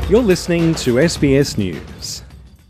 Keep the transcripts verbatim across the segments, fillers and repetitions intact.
You're listening to S B S News.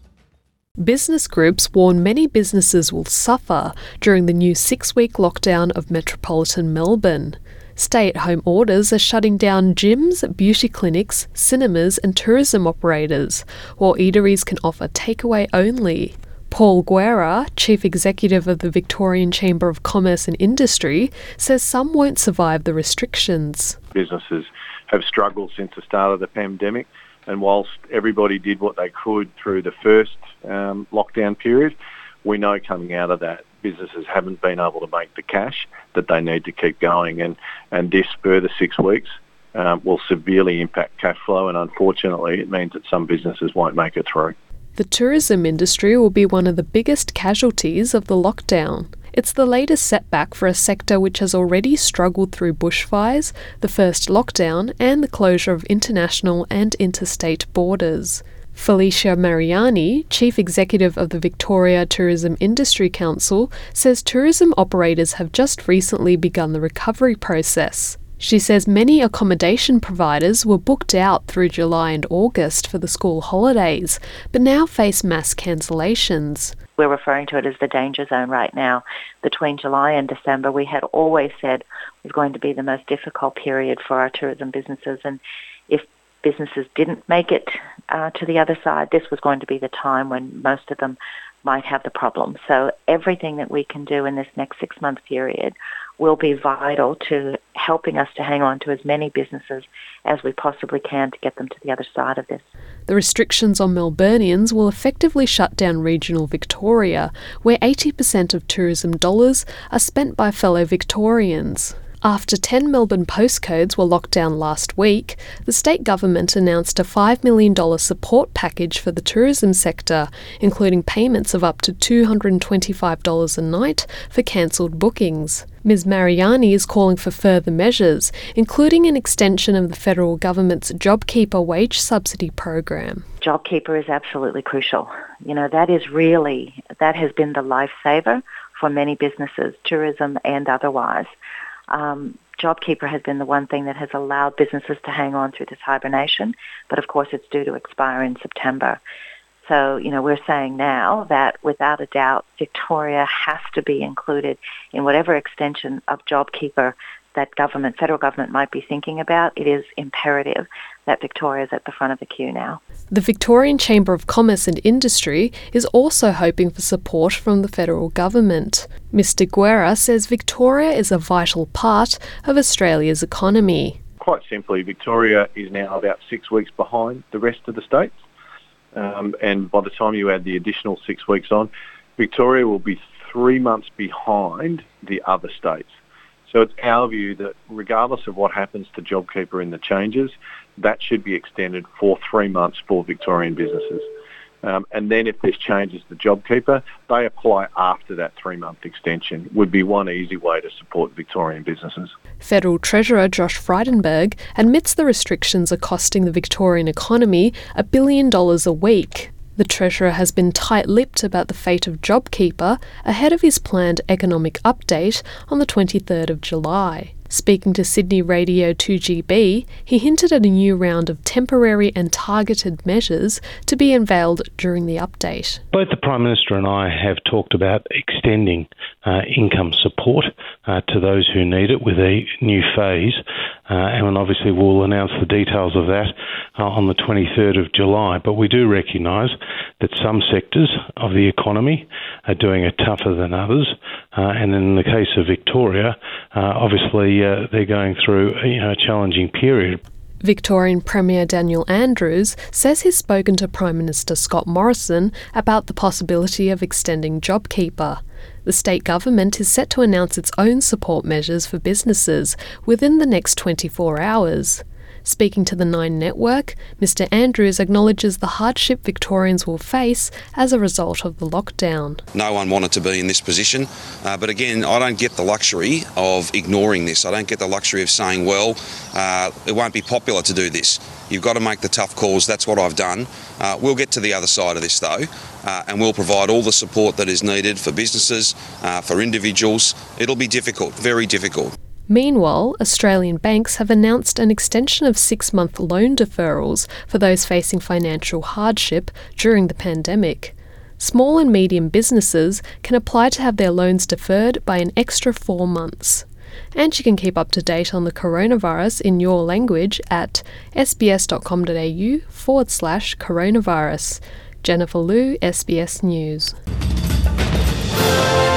Business groups warn many businesses will suffer during the new six-week lockdown of metropolitan Melbourne. Stay-at-home orders are shutting down gyms, beauty clinics, cinemas and tourism operators, while eateries can offer takeaway only. Paul Guerra, Chief Executive of the Victorian Chamber of Commerce and Industry, says some won't survive the restrictions. Businesses have struggled since the start of the pandemic, and whilst everybody did what they could through the first um, lockdown period, we know coming out of that, businesses haven't been able to make the cash that they need to keep going, and, and this further six weeks um, will severely impact cash flow, and unfortunately it means that some businesses won't make it through. The tourism industry will be one of the biggest casualties of the lockdown. It's the latest setback for a sector which has already struggled through bushfires, the first lockdown, and the closure of international and interstate borders. Felicia Mariani, Chief Executive of the Victoria Tourism Industry Council, says tourism operators have just recently begun the recovery process. She says many accommodation providers were booked out through July and August for the school holidays, but now face mass cancellations. We're referring to it as the danger zone right now. Between July and December, we had always said was going to be the most difficult period for our tourism businesses, and if businesses didn't make it uh, to the other side, this was going to be the time when most of them might have the problem. So everything that we can do in this next six-month period will be vital to helping us to hang on to as many businesses as we possibly can to get them to the other side of this. The restrictions on Melburnians will effectively shut down regional Victoria, where eighty percent of tourism dollars are spent by fellow Victorians. After ten Melbourne postcodes were locked down last week, the state government announced a five million dollars support package for the tourism sector, including payments of up to two hundred twenty-five dollars a night for cancelled bookings. Miz Mariani is calling for further measures, including an extension of the federal government's JobKeeper wage subsidy program. JobKeeper is absolutely crucial. You know, that is really, that has been the lifesaver for many businesses, tourism and otherwise. Um, JobKeeper has been the one thing that has allowed businesses to hang on through this hibernation, but of course it's due to expire in September. So, you know, we're saying now that without a doubt Victoria has to be included in whatever extension of JobKeeper that government, federal government might be thinking about. It is imperative that Victoria is at the front of the queue now. The Victorian Chamber of Commerce and Industry is also hoping for support from the federal government. Mister Guerra says Victoria is a vital part of Australia's economy. Quite simply, Victoria is now about six weeks behind the rest of the states. Um, and by the time you add the additional six weeks on, Victoria will be three months behind the other states. So it's our view that regardless of what happens to JobKeeper in the changes, that should be extended for three months for Victorian businesses. Um, and then if there's changes to JobKeeper, they apply after that three-month extension, would be one easy way to support Victorian businesses. Federal Treasurer Josh Frydenberg admits the restrictions are costing the Victorian economy a billion dollars a week. The Treasurer has been tight-lipped about the fate of JobKeeper ahead of his planned economic update on the twenty-third of July. Speaking to Sydney Radio two G B, he hinted at a new round of temporary and targeted measures to be unveiled during the update. Both the Prime Minister and I have talked about extending uh, income support uh, to those who need it with a new phase, uh, and obviously we'll announce the details of that uh, on the twenty-third of July. But we do recognise that some sectors of the economy are doing it tougher than others, uh, and in the case of Victoria, uh, obviously uh, they're going through you know, a challenging period. Victorian Premier Daniel Andrews says he's spoken to Prime Minister Scott Morrison about the possibility of extending JobKeeper. The state government is set to announce its own support measures for businesses within the next twenty-four hours. Speaking to the Nine Network, Mister Andrews acknowledges the hardship Victorians will face as a result of the lockdown. No one wanted to be in this position, uh, but again, I don't get the luxury of ignoring this. I don't get the luxury of saying, well, uh, it won't be popular to do this. You've got to make the tough calls. That's what I've done. Uh, we'll get to the other side of this, though, uh, and we'll provide all the support that is needed for businesses, uh, for individuals. It'll be difficult, very difficult. Meanwhile, Australian banks have announced an extension of six-month loan deferrals for those facing financial hardship during the pandemic. Small and medium businesses can apply to have their loans deferred by an extra four months. And you can keep up to date on the coronavirus in your language at sbs.com.au forward slash coronavirus. Jennifer Liu, S B S News.